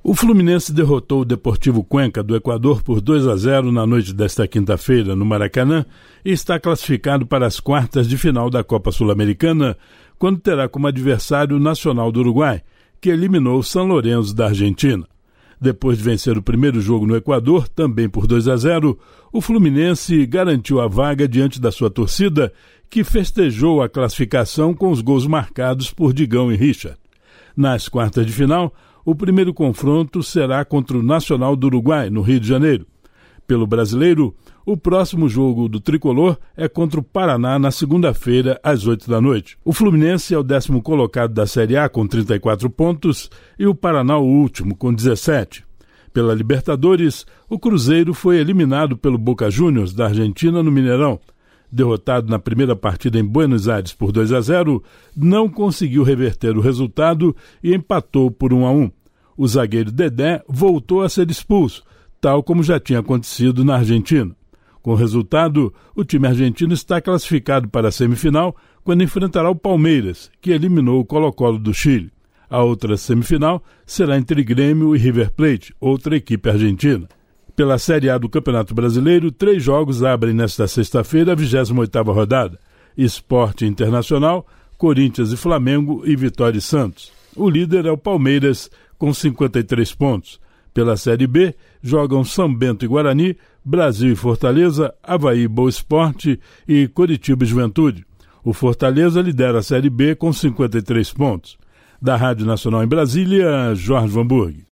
O Fluminense derrotou o Deportivo Cuenca do Equador por 2-0 na noite desta quinta-feira no Maracanã e está classificado para as quartas de final da Copa Sul-Americana, quando terá como adversário o Nacional do Uruguai, que eliminou o San Lorenzo da Argentina. Depois de vencer o primeiro jogo no Equador, também por 2-0, o Fluminense garantiu a vaga diante da sua torcida, que festejou a classificação com os gols marcados por Digão e Richard. Nas quartas de final, o primeiro confronto será contra o Nacional do Uruguai, no Rio de Janeiro. Pelo brasileiro, o próximo jogo do tricolor é contra o Paraná na segunda-feira, às 8 da noite. O Fluminense é o 10º colocado da Série A com 34 pontos e o Paraná o último com 17. Pela Libertadores, o Cruzeiro foi eliminado pelo Boca Juniors da Argentina no Mineirão. Derrotado na primeira partida em Buenos Aires por 2-0, não conseguiu reverter o resultado e empatou por 1-1. O zagueiro Dedé voltou a ser expulso, tal como já tinha acontecido na Argentina. Com o resultado, o time argentino está classificado para a semifinal quando enfrentará o Palmeiras, que eliminou o Colo-Colo do Chile. A outra semifinal será entre Grêmio e River Plate, outra equipe argentina. Pela Série A do Campeonato Brasileiro, 3 jogos abrem nesta sexta-feira a 28ª rodada. Sport Internacional, Corinthians e Flamengo e Vitória e Santos. O líder é o Palmeiras, com 53 pontos. Pela Série B, jogam São Bento e Guarani, Brasil e Fortaleza, Avaí e Boa Esporte e Coritiba e Juventude. O Fortaleza lidera a Série B com 53 pontos. Da Rádio Nacional em Brasília, Jorge Vanburg.